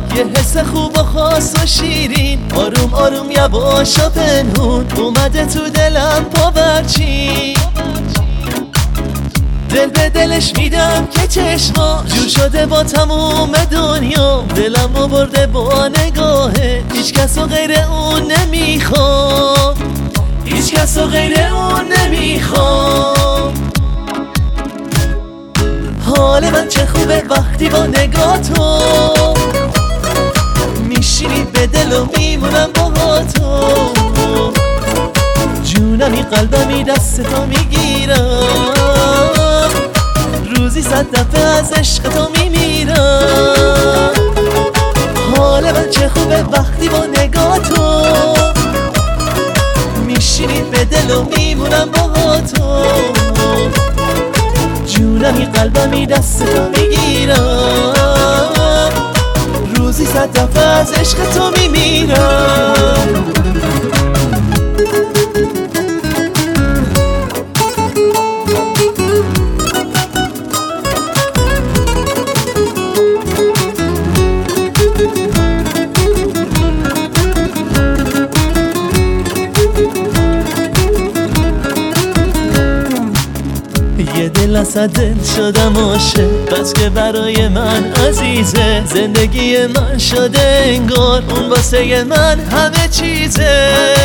یه حس خوب و خاص و شیرین، آروم آروم یواش و پنهون اومده تو دلم پاورچین. دل به دلش میدم که چشما جور شده با تموم دنیا، دلم رو برده با نگاهه، هیچ کس و غیر اون نمیخوام، هیچ کس و غیر اون نمیخوام. حال من چه خوبه وقتی با نگاه تو میشینی به دل و میمونم با تو، جونمی قلبمی دست تو میگیرم، روزی 100 دفعه از عشق تو میمیرم. حال من چه خوبه وقتی با نگاه تو میشینی به دل و میمونم با تو، جونمی قلبمی دست تو میگیرم، روزی 100 دفعه از عشق تو میمیرم. یه دل از دل شدم عاشق، بس که برای من عزیزه، زندگی من شده انگار اون واسه من همه چیزه.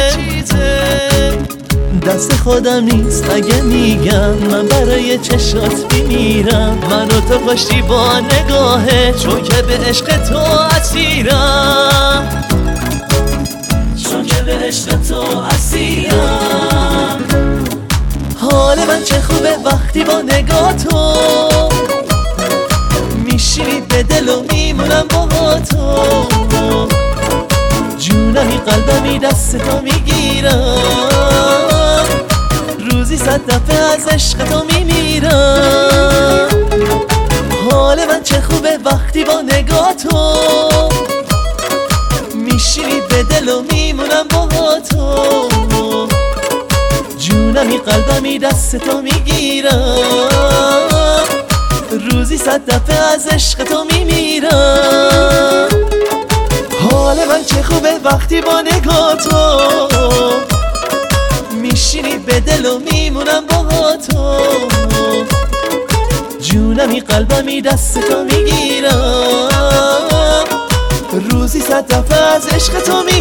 دست خودم نیست اگه میگم من برای چشات میمیرم، من و تو پشتی با نگاهه، چون که به عشق تو اسیرم، چون که به عشق تو اسیرم. حال من چه خوبه وقتی با نگاه تو میشینی به دل و میمونم با تو، جونمی قلبمی دست تو میگیرم، روزی 100 دفعه از عشق تو میمیرم. حال من چه خوبه وقتی با نگاه تو میشینی به دل و میمونم با تو، جونمی قلبمی دست تو میگیرم، روزی 100 دفعه از عشق تو میمیرم. حال من چه خوبه وقتی با نگاه تو میشینی به دل و میمونم با تو، جونمی قلبمی دست تو میگیرم، روزی 100 دفعه از عشق تو میمیرم.